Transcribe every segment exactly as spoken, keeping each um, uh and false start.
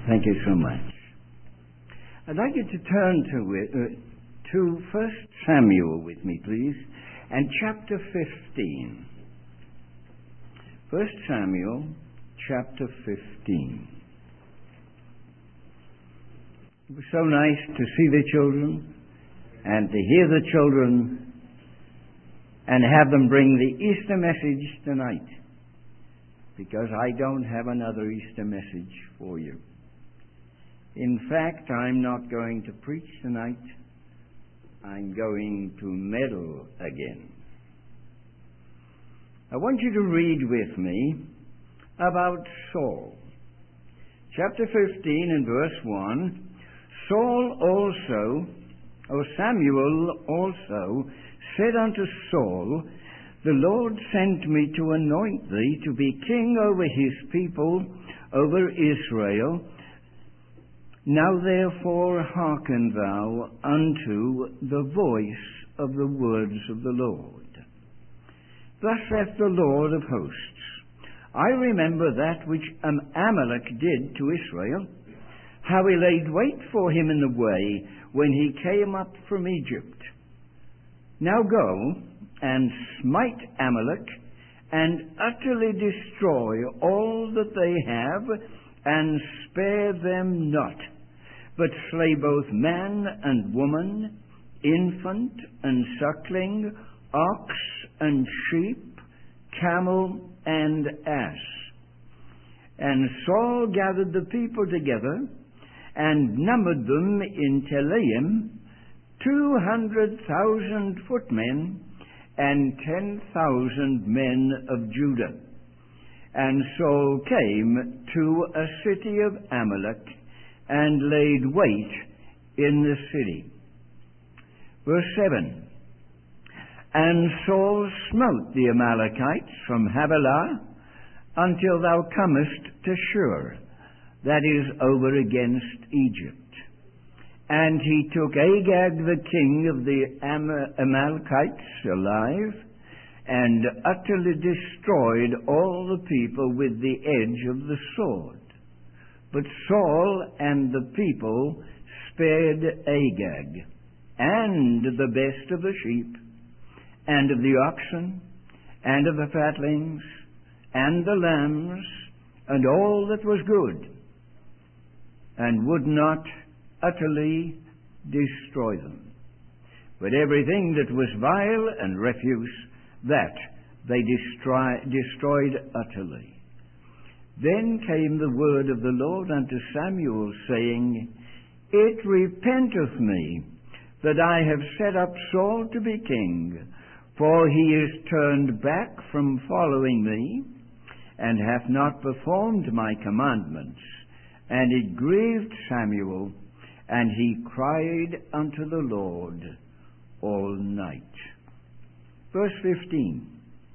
Thank you so much. I'd like you to turn to it, uh, to First Samuel with me, please, and chapter fifteen. First Samuel, chapter fifteen. It was so nice to see the children and to hear the children and have them bring the Easter message tonight, because I don't have another Easter message for you. In fact, I'm not going to preach tonight. I'm going to meddle again. I want you to read with me about Saul. Chapter fifteen and verse one. Saul also, or Samuel also, said unto Saul, The Lord sent me to anoint thee to be king over his people, over Israel. Now therefore hearken thou unto the voice of the words of the Lord. Thus saith the Lord of hosts, I remember that which Amalek did to Israel, how he laid wait for him in the way when he came up from Egypt. Now go and smite Amalek, and utterly destroy all that they have, and spare them not, but slay both man and woman, infant and suckling, ox and sheep, camel and ass. And Saul gathered the people together, and numbered them in Telaim, two hundred thousand footmen, and ten thousand men of Judah. And Saul came to a city of Amalek, and laid wait in the city. Verse seven. And Saul smote the Amalekites from Havilah until thou comest to Shur, that is over against Egypt. And he took Agag the king of the Am- Amalekites alive, and utterly destroyed all the people with the edge of the sword. But Saul and the people spared Agag, and the best of the sheep, and of the oxen, and of the fatlings, and the lambs, and all that was good, and would not utterly destroy them. But everything that was vile and refuse, that they destroy, destroyed utterly. Then came the word of the Lord unto Samuel, saying, It repenteth me that I have set up Saul to be king, for he is turned back from following me, and hath not performed my commandments. And it grieved Samuel, and he cried unto the Lord all night. Verse fifteen.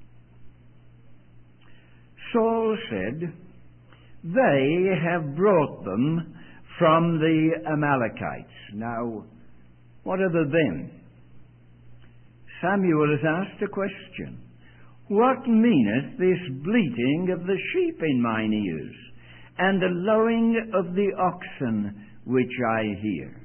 Saul said, They have brought them from the Amalekites. Now, what are the them? Samuel has asked a question. What meaneth this bleating of the sheep in mine ears, and the lowing of the oxen which I hear?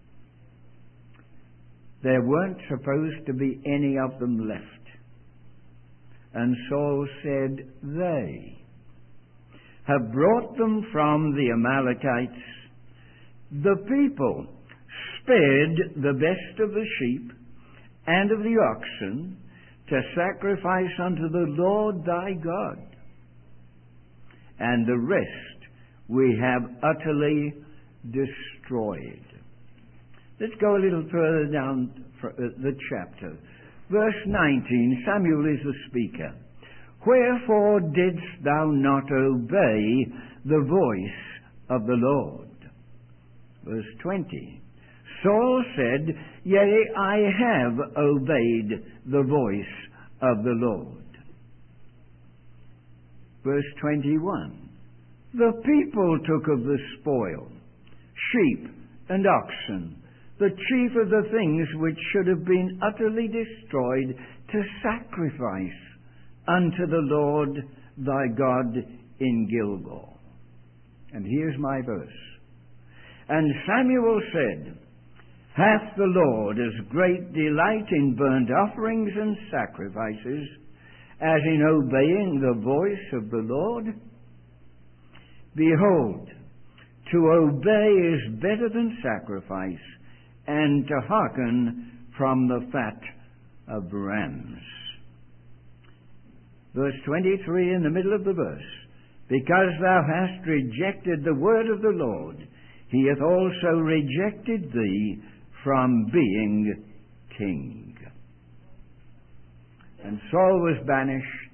There weren't supposed to be any of them left. And Saul said, They have brought them from the Amalekites. The people spared the best of the sheep and of the oxen to sacrifice unto the Lord thy God. And the rest we have utterly destroyed. Let's go a little further down the chapter. Verse nineteen, Samuel is the speaker. Wherefore didst thou not obey the voice of the Lord? Verse twenty, Saul said, Yea, I have obeyed the voice of the Lord. Verse twenty-one, the people took of the spoil, sheep and oxen, the chief of the things which should have been utterly destroyed, to sacrifice unto the Lord thy God in Gilgal. And here's my verse. And Samuel said, Hath the Lord as great delight in burnt offerings and sacrifices as in obeying the voice of the Lord? Behold, to obey is better than sacrifice, and to hearken from the fat of rams. Verse twenty-three in the middle of the verse. Because thou hast rejected the word of the Lord, he hath also rejected thee from being king. And Saul was banished,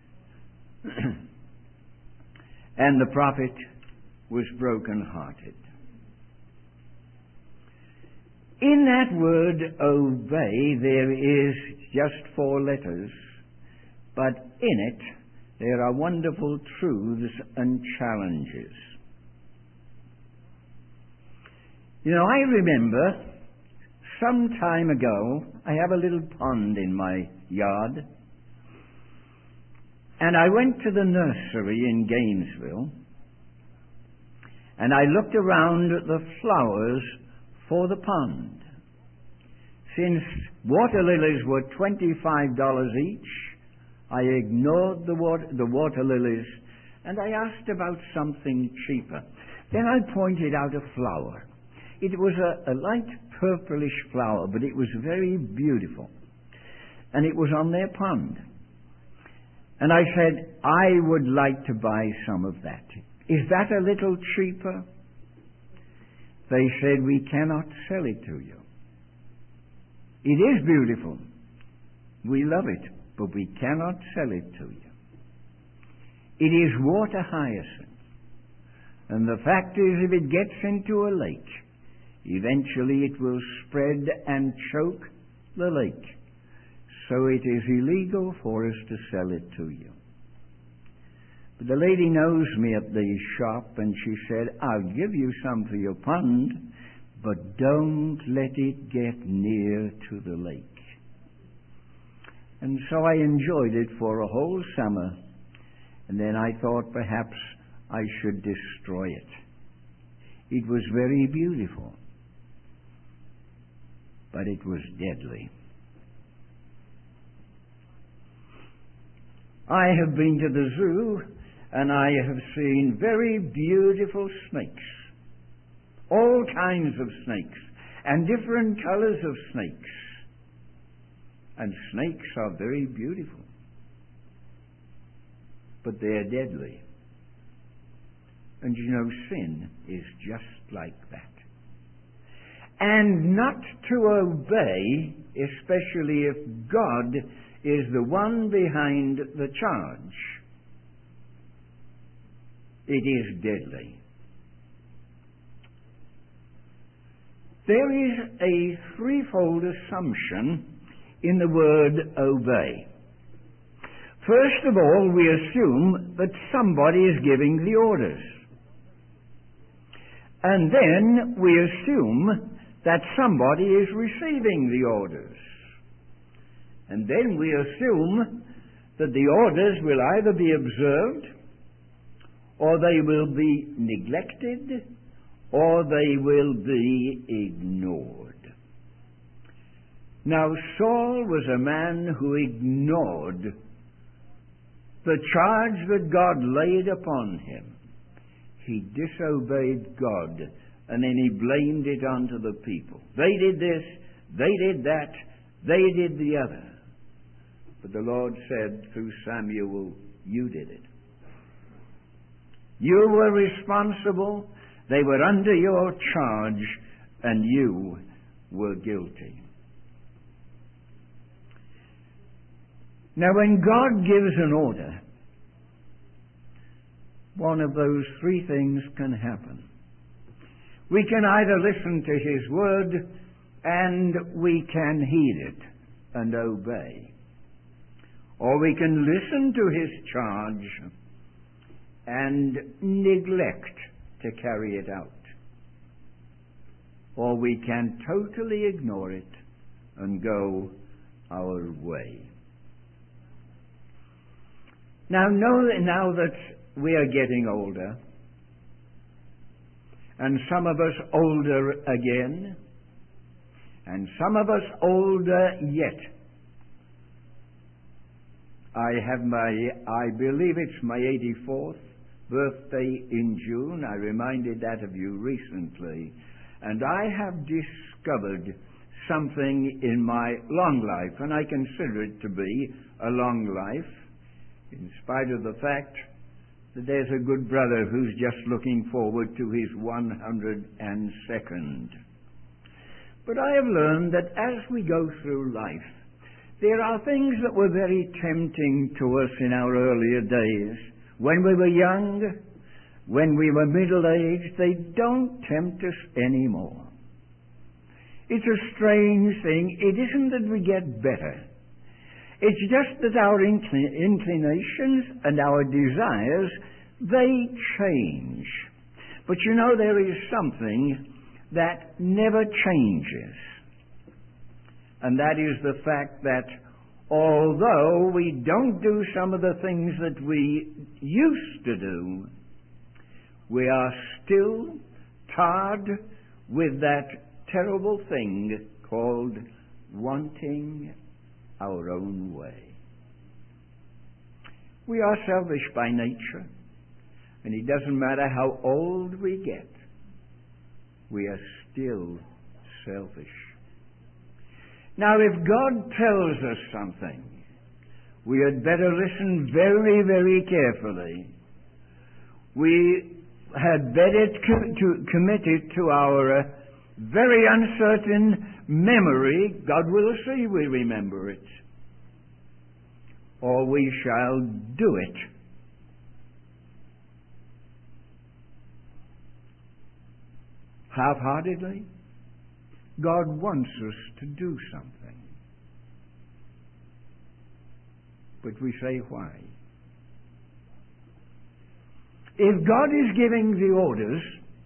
and the prophet was broken-hearted. In that word obey there is just four letters, but in it there are wonderful truths and challenges. You know, I remember some time ago, I have a little pond in my yard, and I went to the nursery in Gainesville, and I looked around at the flowers for the pond. Since water lilies were twenty-five dollars each, I ignored the water, the water lilies, and I asked about something cheaper. Then I pointed out a flower. It was a, a light purplish flower, but it was very beautiful. And it was on their pond. And I said, I would like to buy some of that. Is that a little cheaper? They said, we cannot sell it to you. It is beautiful. We love it, but we cannot sell it to you. It is water hyacinth. And the fact is, if it gets into a lake, eventually it will spread and choke the lake. So it is illegal for us to sell it to you. But the lady knows me at the shop, and she said, I'll give you some for your pond, but don't let it get near to the lake. And so I enjoyed it for a whole summer, and then I thought perhaps I should destroy it. It was very beautiful, but it was deadly. I have been to the zoo, and I have seen very beautiful snakes. All kinds of snakes, and different colors of snakes. And snakes are very beautiful. But they are deadly. And you know, sin is just like that. And not to obey, especially if God is the one behind the charge, it is deadly. There is a threefold assumption in the word obey. First of all, we assume that somebody is giving the orders. And then we assume that somebody is receiving the orders. And then we assume that the orders will either be observed, or they will be neglected, or they will be ignored. Now, Saul was a man who ignored the charge that God laid upon him. He disobeyed God, and then he blamed it onto the people. They did this, they did that, they did the other. But the Lord said through Samuel, you did it. You were responsible, they were under your charge, and you were guilty. Now, when God gives an order, one of those three things can happen. We can either listen to His word, and we can heed it and obey. Or we can listen to His charge and neglect to carry it out. Or we can totally ignore it and go our way. Now, know that now that we are getting older, and some of us older again, and some of us older yet. I have my, I believe it's my eighty-fourth birthday in June. I reminded that of you recently. And I have discovered something in my long life, and I consider it to be a long life, in spite of the fact that there's a good brother who's just looking forward to his one hundred second. But I have learned that as we go through life, there are things that were very tempting to us in our earlier days. When we were young, when we were middle-aged, they don't tempt us anymore. It's a strange thing. It isn't that we get better. It's just that our incl- inclinations and our desires, they change. But you know, there is something that never changes. And that is the fact that although we don't do some of the things that we used to do, we are still tarred with that terrible thing called wanting our own way. We are selfish by nature, and it doesn't matter how old we get, we are still selfish. Now, if God tells us something, we had better listen very, very carefully. We had better co- to commit it to our uh, very uncertain memory. God will see we remember it. Or we shall do it. Half-heartedly. God wants us to do something. But we say, why? If God is giving the orders,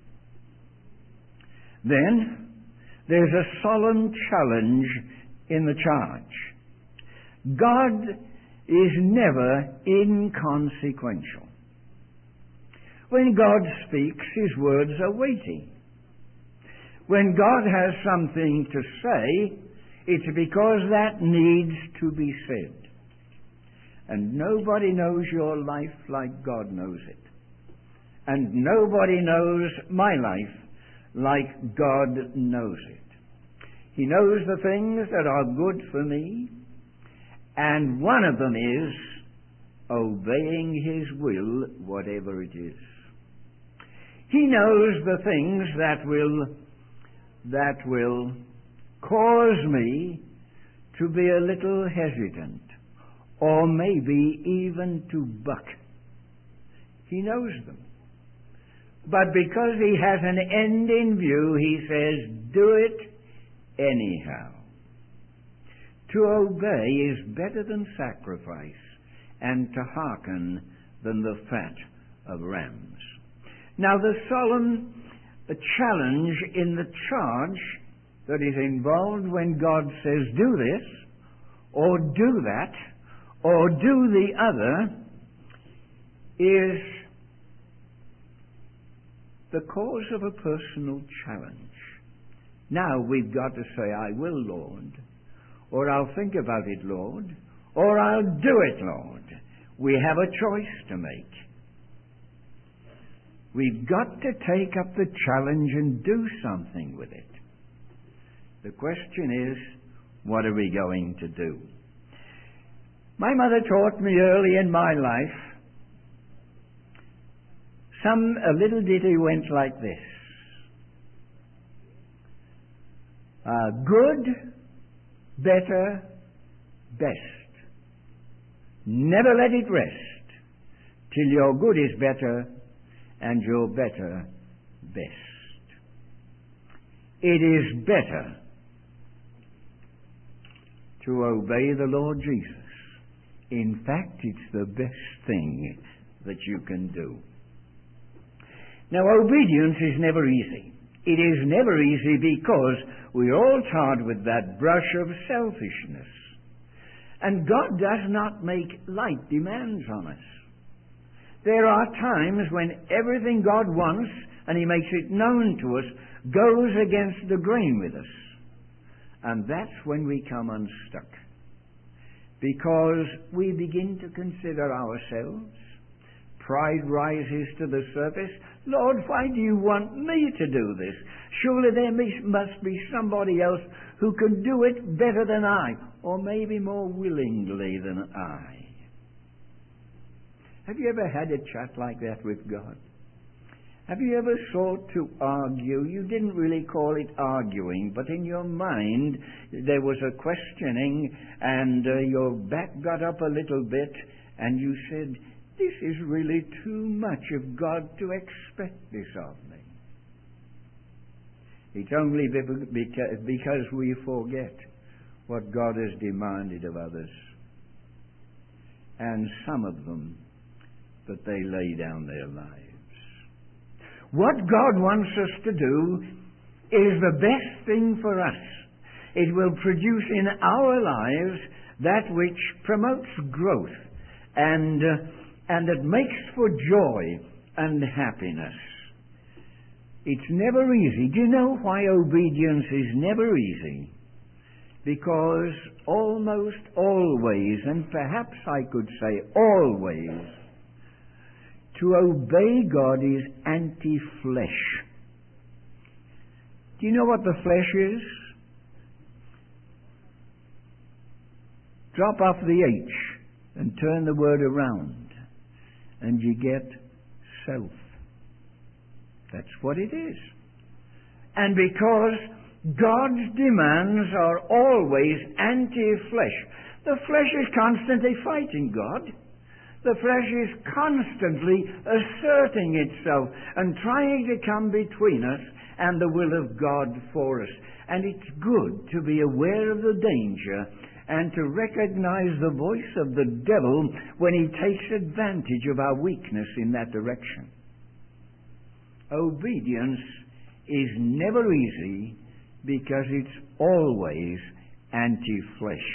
then there's a solemn challenge in the charge. God is never inconsequential. When God speaks, His words are weighty. When God has something to say, it's because that needs to be said. And nobody knows your life like God knows it. And nobody knows my life like God knows it. He knows the things that are good for me, and one of them is obeying His will, whatever it is. He knows the things that will that will cause me to be a little hesitant, or maybe even to buck. He knows them. But because He has an end in view, He says, do it anyhow. To obey is better than sacrifice, and to hearken than the fat of rams. Now, the solemn challenge in the charge that is involved when God says, do this, or do that, or do the other, is the cause of a personal challenge. Now we've got to say, I will, Lord, or I'll think about it, Lord, or I'll do it, Lord. We have a choice to make. We've got to take up the challenge and do something with it. The question is, what are we going to do? My mother taught me early in my life, some, a little ditty went like this. Uh, good, better, best. Never let it rest till your good is better and your better best. It is better to obey the Lord Jesus. In fact, it's the best thing that you can do. Now, obedience is never easy. It is never easy because we're all tarred with that brush of selfishness. And God does not make light demands on us. There are times when everything God wants and He makes it known to us, goes against the grain with us. And that's when we come unstuck. Because we begin to consider ourselves. Pride rises to the surface. Lord, why do you want me to do this? Surely there must be somebody else who can do it better than I, or maybe more willingly than I. Have you ever had a chat like that with God? Have you ever sought to argue? You didn't really call it arguing, but in your mind there was a questioning, and uh, your back got up a little bit, and you said, this is really too much of God to expect this of me. It's only because we forget what God has demanded of others. And some of them, that they lay down their lives. What God wants us to do is the best thing for us. It will produce in our lives that which promotes growth and, uh, and that makes for joy and happiness. It's never easy. Do you know why obedience is never easy? Because almost always, and perhaps I could say always, to obey God is anti-flesh. Do you know what the flesh is? Drop off the H and turn the word around, and you get self. That's what it is. And because God's demands are always anti-flesh, the flesh is constantly fighting God. The flesh is constantly asserting itself and trying to come between us and the will of God for us. And it's good to be aware of the danger and to recognize the voice of the devil when he takes advantage of our weakness in that direction. Obedience is never easy because it's always anti-flesh.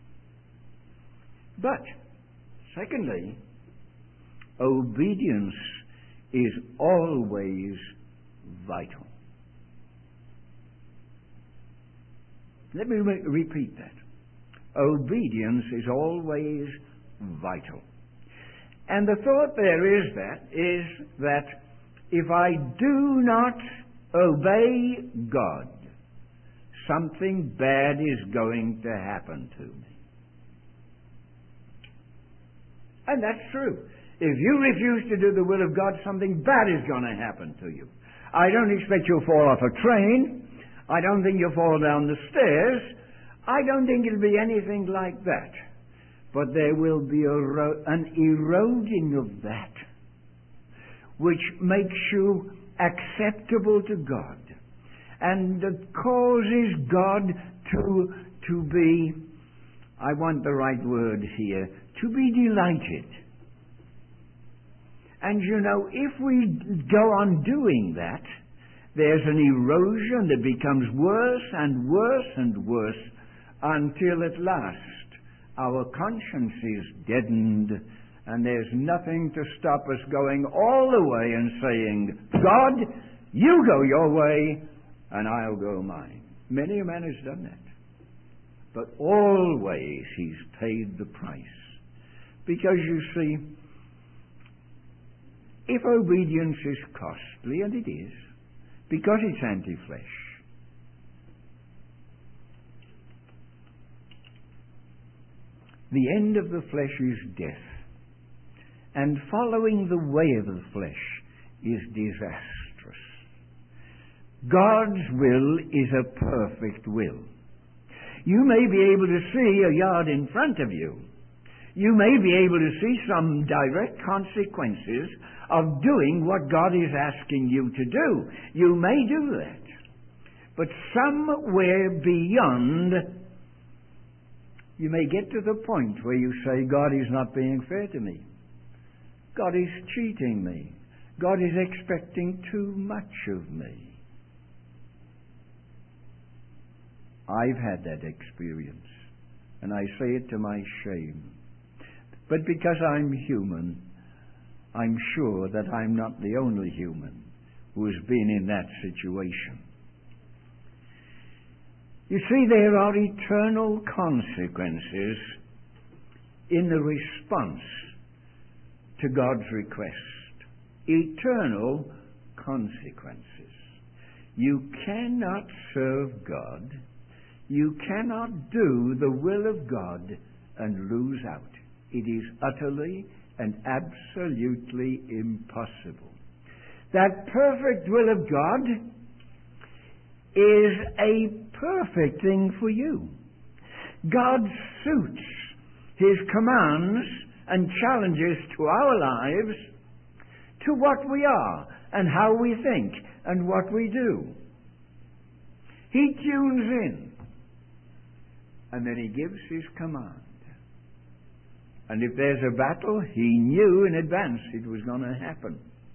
But secondly, obedience is always vital. Let me re- repeat that. Obedience is always vital. And the thought there is that, is that if I do not obey God, something bad is going to happen to me. And that's true. If you refuse to do the will of God, something bad is going to happen to you. I don't expect you'll fall off a train. I don't think you'll fall down the stairs. I don't think it'll be anything like that. But there will be a ro- an eroding of that, which makes you acceptable to God, and that causes God to, to be, I want the right word here, to be delighted. And you know, if we go on doing that, there's an erosion that becomes worse and worse and worse until at last our conscience is deadened and there's nothing to stop us going all the way and saying, God, you go your way and I'll go mine. Many a man has done that. But always he's paid the price. Because you see, if obedience is costly, and it is, because it's anti-flesh, the end of the flesh is death, and following the way of the flesh is disastrous. God's will is a perfect will. You may be able to see a yard in front of you. You may be able to see some direct consequences of doing what God is asking you to do. You may do that. But somewhere beyond, you may get to the point where you say, God is not being fair to me. God is cheating me. God is expecting too much of me. I've had that experience, and I say it to my shame. But because I'm human, I'm sure that I'm not the only human who has been in that situation. You see, there are eternal consequences in the response to God's request. Eternal consequences. You cannot serve God, you cannot do the will of God and lose out. It is utterly and absolutely impossible. That perfect will of God is a perfect thing for you. God suits His commands and challenges to our lives to what we are and how we think and what we do. He tunes in and then He gives His command. And if there's a battle, He knew in advance it was going to happen.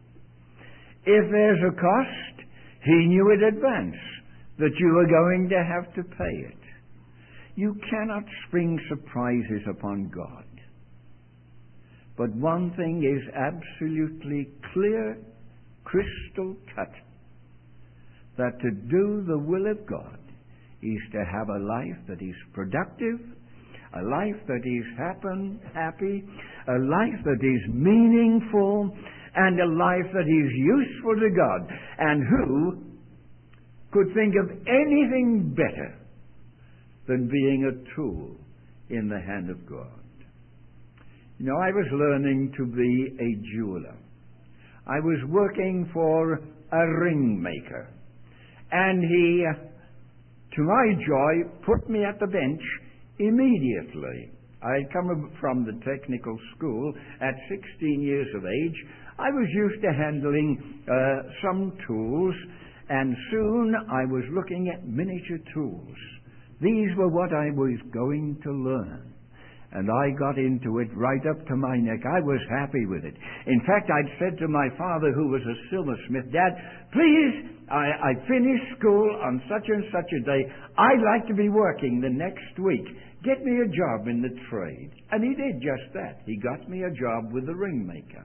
If there's a cost, He knew in advance that you were going to have to pay it. You cannot spring surprises upon God. But one thing is absolutely clear, crystal cut, that to do the will of God is to have a life that is productive, a life that is happen, happy, a life that is meaningful, and a life that is useful to God. And who could think of anything better than being a tool in the hand of God? You know, I was learning to be a jeweler. I was working for a ring maker. And he, to my joy, put me at the bench immediately. I had come from the technical school at sixteen years of age. I was used to handling uh, some tools, and soon I was looking at miniature tools. These were what I was going to learn. And I got into it right up to my neck. I was happy with it. In fact, I'd said to my father, who was a silversmith, Dad, please, I, I finished school on such and such a day. I'd like to be working the next week. Get me a job in the trade. And he did just that. He got me a job with the ring maker.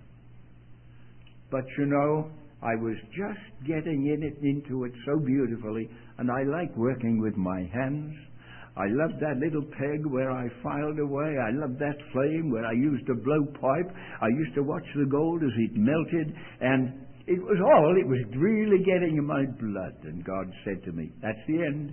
But you know, I was just getting in it, into it so beautifully, and I like working with my hands. I loved that little peg where I filed away. I loved that flame where I used a blowpipe. I used to watch the gold as it melted, and it was all, it was really getting in my blood. And God said to me, that's the end.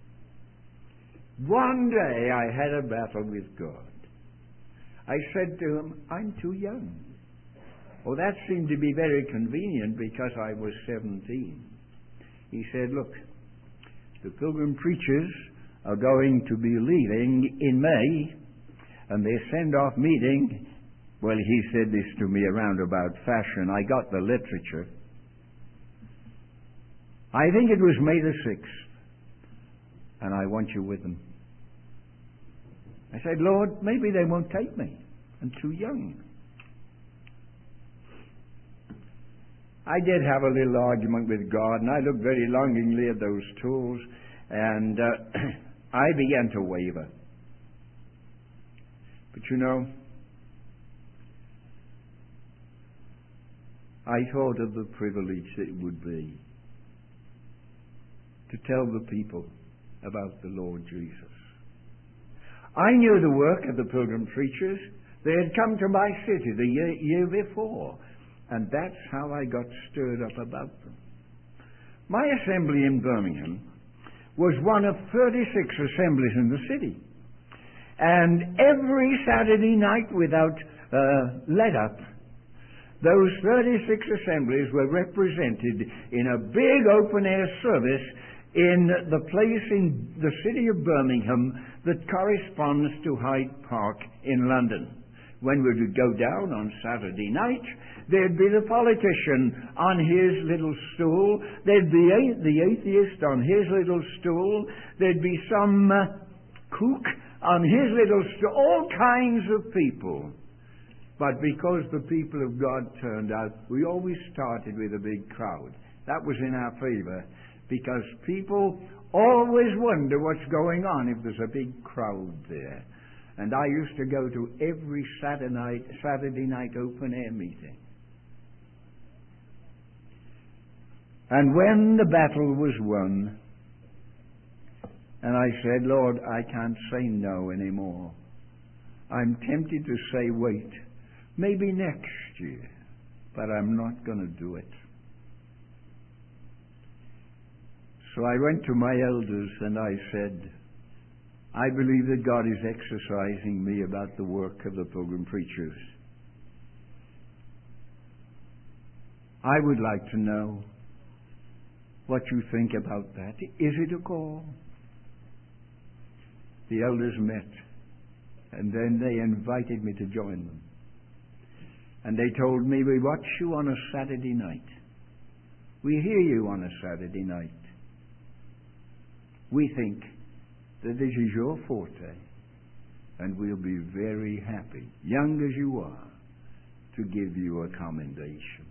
One day I had a battle with God. I said to Him, I'm too young. Oh, that seemed to be very convenient because I was seventeen. He said, look, the Pilgrim Preachers are going to be leaving in May, and their send-off meeting, well, he said this to me around about fashion. I got the literature. I think it was May the sixth, and I want you with them. I said, Lord, maybe they won't take me. I'm too young. I did have a little argument with God, and I looked very longingly at those tools, and uh, I began to waver. But you know, I thought of the privilege that it would be to tell the people about the Lord Jesus. I knew the work of the Pilgrim Preachers. They had come to my city the year, year before, and that's how I got stirred up about them. My assembly in Birmingham was one of thirty-six assemblies in the city. And every Saturday night without uh, let up, those thirty-six assemblies were represented in a big open-air service in the place in the city of Birmingham that corresponds to Hyde Park in London. When we would go down on Saturday night, there'd be the politician on his little stool. There'd be a- the atheist on his little stool. There'd be some uh, kook on his little stool. All kinds of people. But because the people of God turned out, we always started with a big crowd. That was in our favor, because people always wonder what's going on if there's a big crowd there. And I used to go to every Saturday night, Saturday night open-air meeting. And when the battle was won, and I said, Lord, I can't say no anymore. I'm tempted to say, wait, maybe next year, but I'm not going to do it. So I went to my elders and I said, I believe that God is exercising me about the work of the Pilgrim Preachers. I would like to know what you think about that. Is it a call? The elders met, and then they invited me to join them. And they told me, we watch you on a Saturday night. We hear you on a Saturday night. We think that this is your forte, and we'll be very happy, young as you are, to give you a commendation.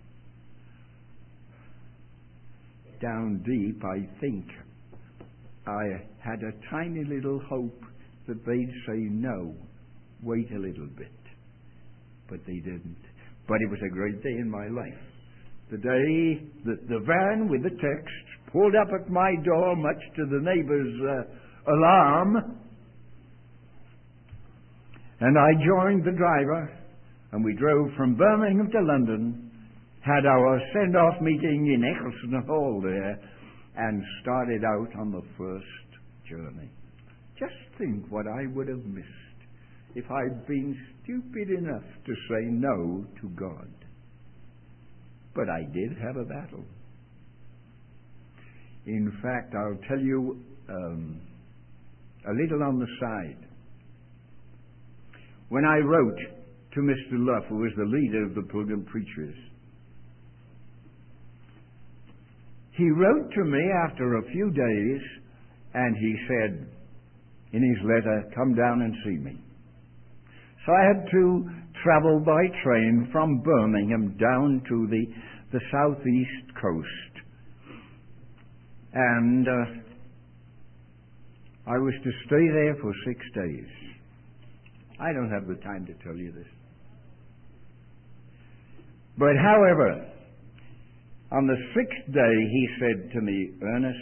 Down deep, I think I had a tiny little hope that they'd say, no, wait a little bit. But they didn't. But it was a great day in my life. The day that the van with the text pulled up at my door, much to the neighbor's uh, alarm, and I joined the driver, and we drove from Birmingham to London, had our send-off meeting in Eccleston Hall there, and started out on the first journey. Just think what I would have missed if I'd been stupid enough to say no to God. But I did have a battle. In fact, I'll tell you um, a little on the side. When I wrote to Mister Luff, who was the leader of the Pilgrim Preachers, he wrote to me after a few days, and he said in his letter, come down and see me. So I had to travel by train from Birmingham down to the, the southeast coast. And uh, I was to stay there for six days. I don't have the time to tell you this. But however, on the sixth day, he said to me, Ernest,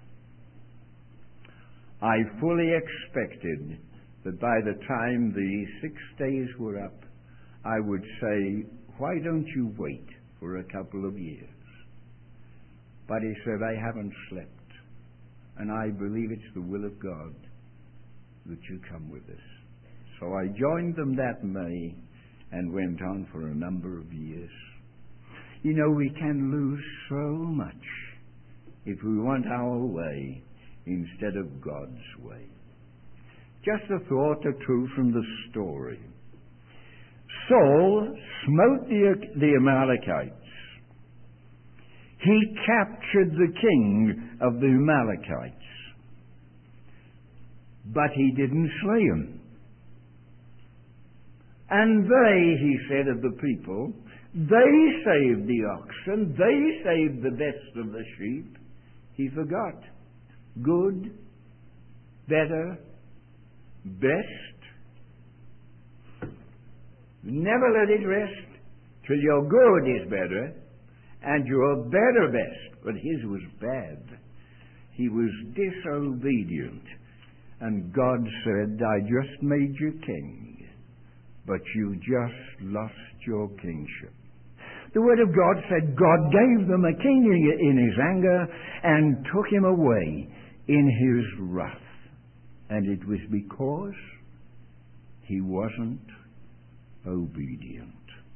I fully expected that by the time the six days were up, I would say, why don't you wait for a couple of years? But he said, I haven't slept, and I believe it's the will of God that you come with us. So I joined them that May and went on for a number of years. You know, we can lose so much if we want our way instead of God's way. Just a thought or two from the story. Saul smote the, the Amalekites. He captured the king of the Amalekites. But he didn't slay him. And they, he said of the people, they saved the oxen, they saved the best of the sheep. He forgot. Good, better, best. Never let it rest till your good is better and your better best. But his was bad. He was disobedient. And God said, I just made you king, but you just lost your kingship. The Word of God said God gave them a king in his anger and took him away in his wrath. And it was because he wasn't obedient.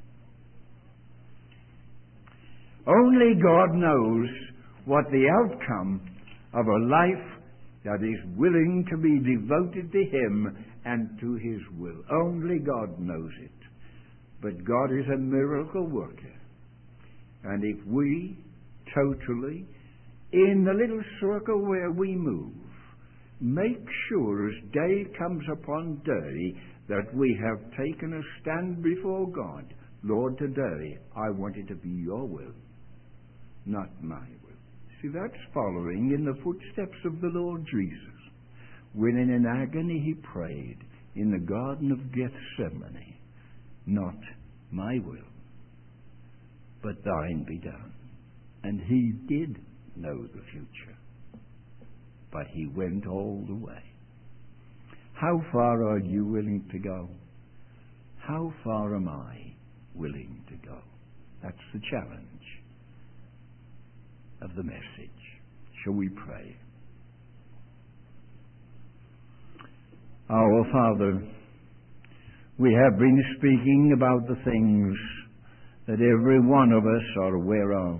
Only God knows what the outcome of a life that is willing to be devoted to him and to his will. Only God knows it. But God is a miracle worker. And if we totally, in the little circle where we move, make sure as day comes upon day that we have taken a stand before God, Lord, today I want it to be your will, not my will. See, that's following in the footsteps of the Lord Jesus, when in an agony he prayed in the Garden of Gethsemane, not my will, but thine be done. And he did know the future, but he went all the way. How far are you willing to go? How far am I willing to go? That's the challenge of the message. Shall we pray? Our Father, we have been speaking about the things that every one of us are aware of.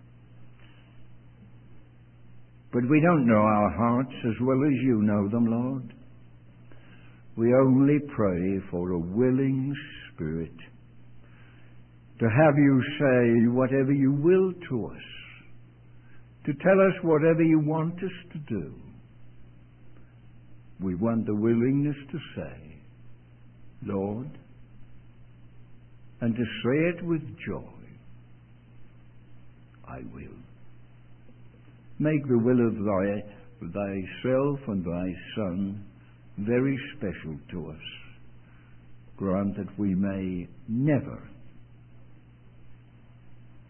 But we don't know our hearts as well as you know them, Lord. We only pray for a willing spirit to have you say whatever you will to us, to tell us whatever you want us to do. We want the willingness to say, Lord, and to say it with joy, I will. Make the will of thy, thyself and thy Son very special to us. Grant that we may never,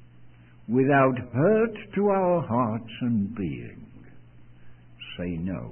without hurt to our hearts and being, say no